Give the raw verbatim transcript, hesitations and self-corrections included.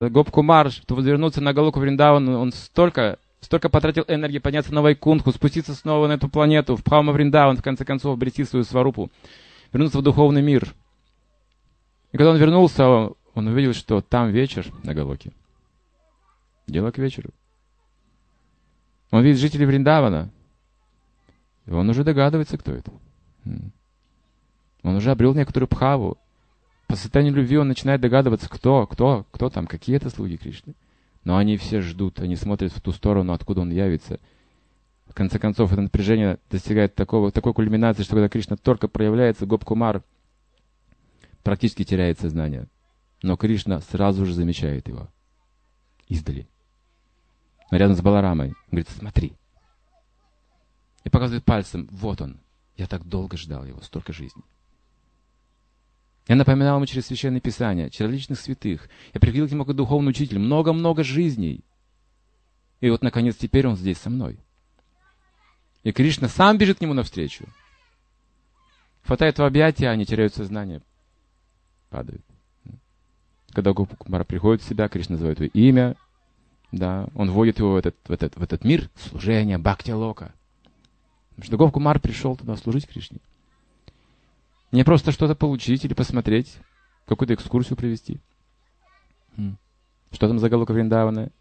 Гопкумар, чтобы вернуться на Галоку Вриндаван, он столько, столько потратил энергии подняться на Вайкунтху, спуститься снова на эту планету, в Бхаума Вриндаван, в конце концов обрести свою сварупу, вернуться в духовный мир. И когда он вернулся, он увидел, что там вечер на Галоке. Дело к вечеру. Он видит жителей Вриндавана. И он уже догадывается, кто это. Он уже обрел некоторую бхаву. По состоянию любви он начинает догадываться, кто, кто, кто там, какие это слуги Кришны. Но они все ждут, они смотрят в ту сторону, откуда он явится. В конце концов, это напряжение достигает такого, такой кульминации, что когда Кришна только проявляется, Гопкумар практически теряет сознание. Но Кришна сразу же замечает его. Издали. Рядом с Баларамой. Он говорит, смотри. И показывает пальцем, вот он. Я так долго ждал его, столько жизней. Я напоминал ему через Священное Писание, через личных святых. Я приходил к нему как духовный учитель. Много-много жизней. И вот, наконец, теперь он здесь со мной. И Кришна сам бежит к нему навстречу. Хватает в объятия, они теряют сознание. Падают. Когда Гопкумар приходит в себя, Кришна называет его имя. Да, он вводит его в этот, в этот, в этот мир служения, бхакти-лока. Потому что Гопкумар пришел туда служить Кришне. Не просто что-то получить или посмотреть, какую-то экскурсию провести. Что там за Галока Вриндавана?